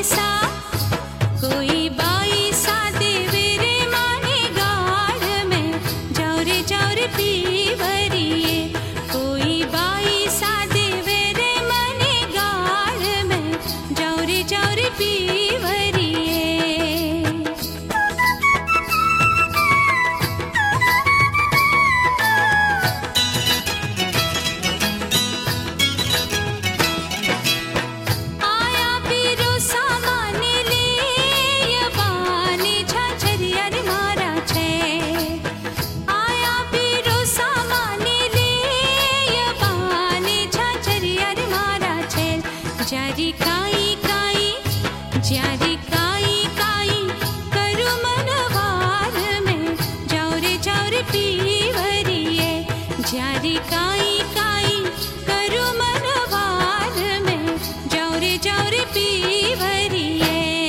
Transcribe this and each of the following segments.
सा कोई बाई सा देवे रे माने गाढ़ में जाओ रे पीवरिए कोई बाई सा देवे रे माने गाढ़ में जाओ रे पीवरिए जारी काई काई जारी काई काई करू मनवार में जाओ रे पीवरिए जारी काई काई करू मनवार में जाओ रे पीवरिए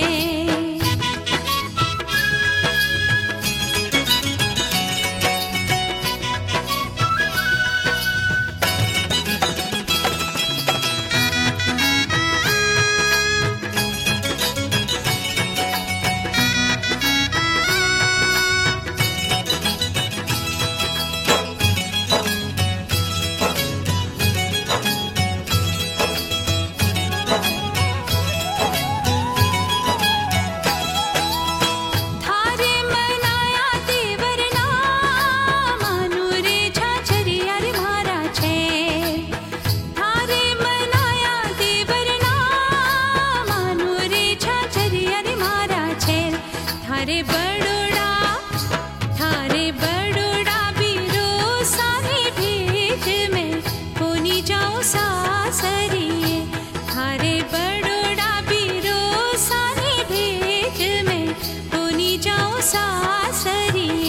थारे बड़ोड़ा बीरो सारे भेज में कोनी जाओ सासरिए थारे बड़ोड़ा बीरो सारे भेज में कोनी जाओ सासरिए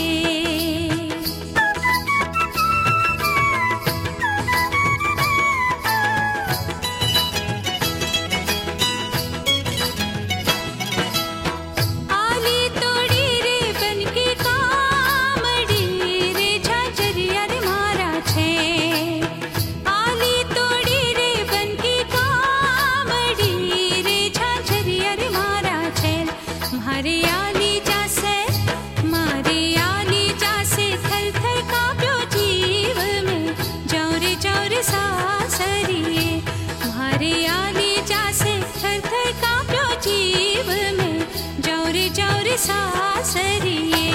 जीव में जाओ रे सासरिए